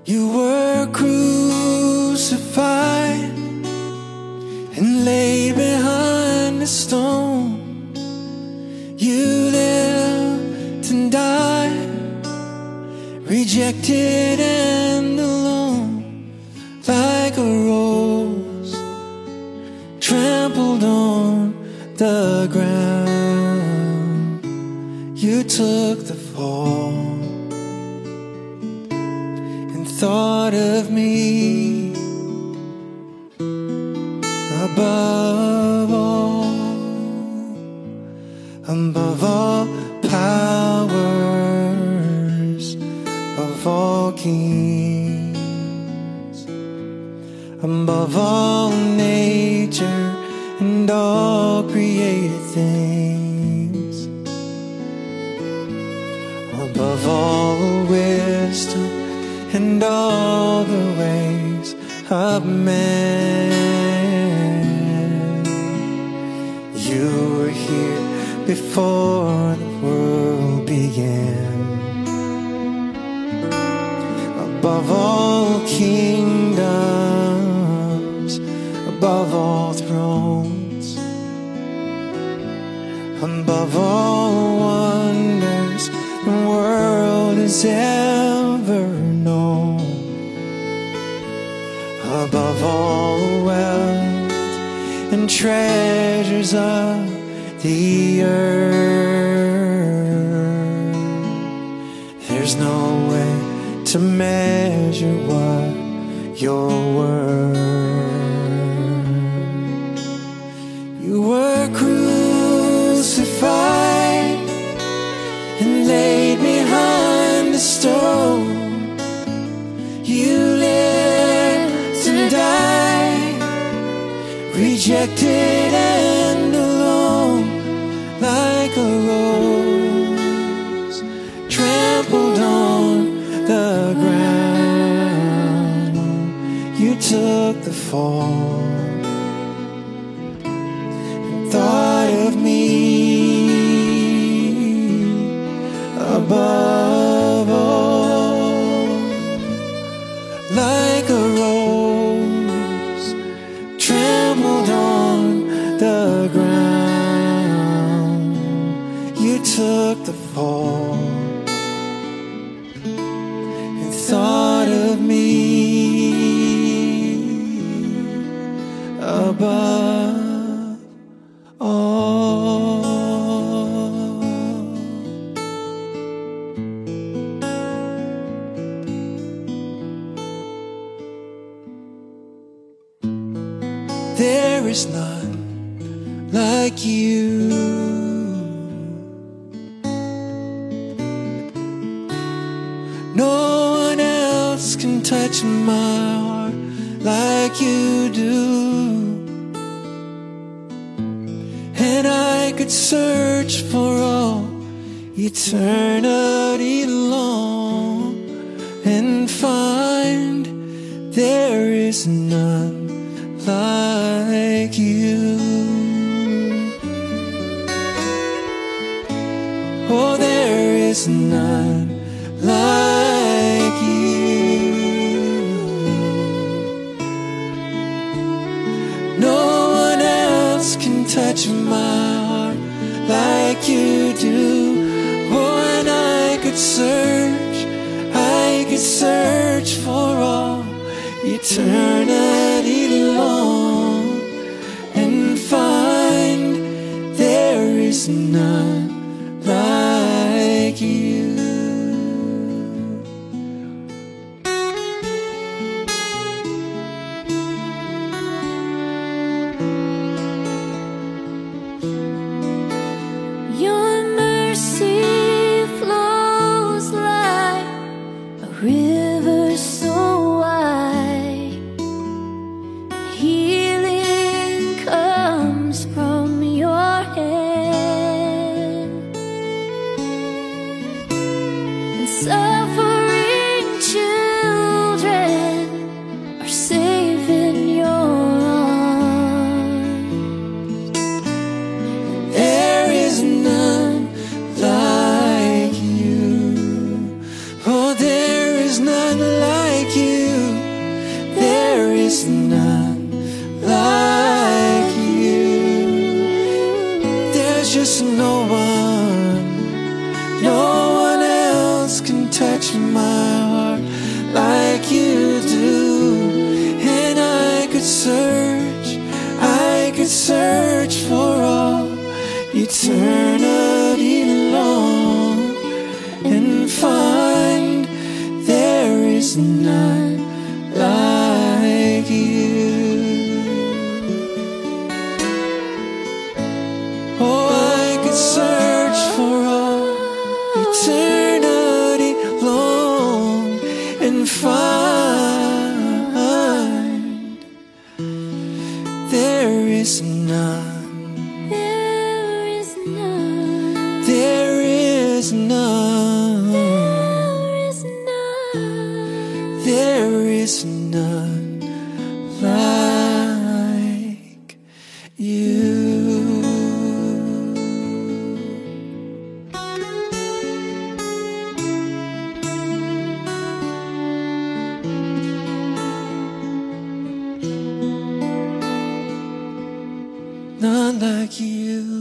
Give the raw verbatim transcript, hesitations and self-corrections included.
You were crucified and laid behind a stone. You lived and died, rejected and alone, like a rose trampled on the ground. You took the fall and thought of me above all, above all powers, above all kings, above all nature and all created things, above all wisdom and all the ways of man. You were here before the world began. Above all kingdoms, above all thrones, above all wonders the world has ever known, above all wealth and treasures of the earth. There's no way to measure what you're worth. You were crucified and laid behind a stone. You lived and died, rejected and alone, like a rose trampled on the ground. You took the fall and thought of me above all, like a rose trembled on the ground. You took the fall and thought of me above all. There is none like you. No one else can touch my heart like you do. And I could search for all eternity long and find there is none like you. Oh, there is none like you. No one else can touch my heart like you do. Oh, and I could search, I could search for all eternity long and find there is none like you. Your mercy flows like a river so wide. Healing comes from your hand. could search for all eternity long and find there is none like you. Oh, I could search for all eternity long and find there is none. There is none. There is none. There is There is none. none like you. None like you.